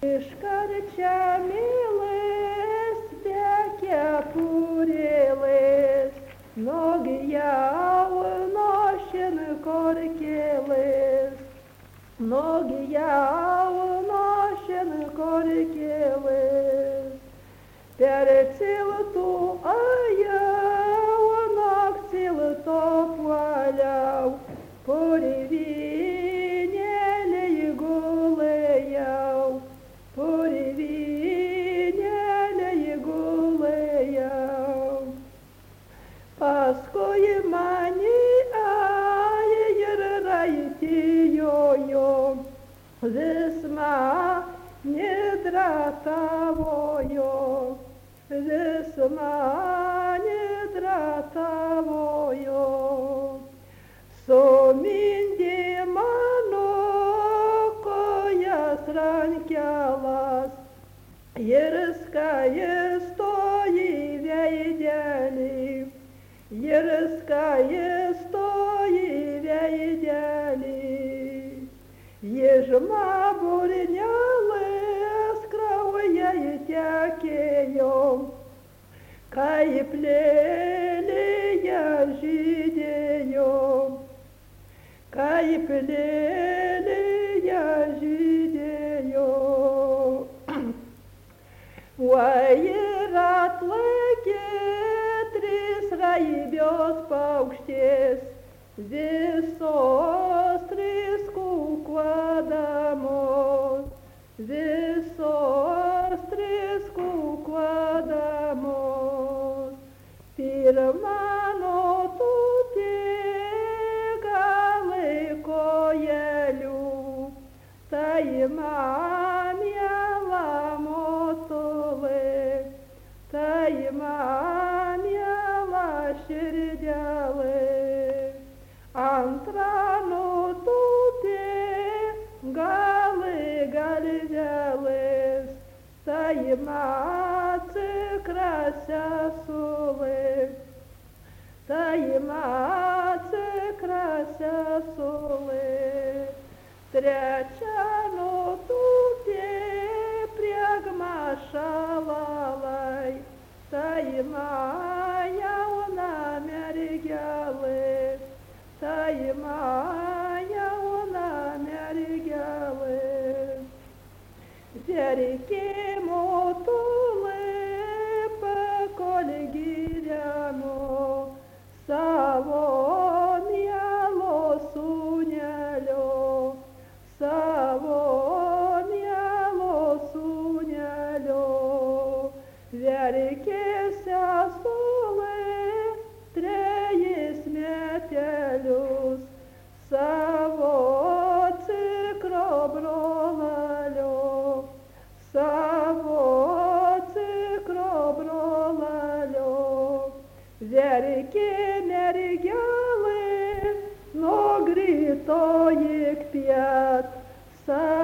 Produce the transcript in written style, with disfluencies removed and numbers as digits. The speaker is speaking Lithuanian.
Iškarčiamėlis, tekepurėlis, nogi jaunošin korkėlis, nogi jaunošin korkėlis. Per ciltų ajau, nok cilto puoliau, purvynėlėj gulėjau, purvynėlėj gulėjau. Paskui mani ir raitijojo, vis mane dratavojo, vis mane dratavojo. Sumindė mano kojas rankelas ir skaistoji veidelį, ir skaistoji veidelį. Žmaburnelės kraujai tekėjo, kaip lėlėje žydėjo, kaip lėlėje žydėjo. Oi, ir atlaikė trys raibios paukštės, visos trys kūkuodamos, visos trys kūkuodamos. Pirmano tupė galai kojelių, tai man miela motulė, tai man miela širdelė. Antra nutupė galai galvelės, tai man tikra sesulė, tai man tikra sesulė. Trečia nutupė priegmašalalai, tai man jauna mergelė, tai man jauna mergelė. Verkė motulė pakol gyveno, savo mielo sūnelio, savo mielo sūnelio. Verkė sesulė trejus metelius, savo tikro brolalio, savo tikro brolalio. Verkė mergelė nuo gryto iki piet,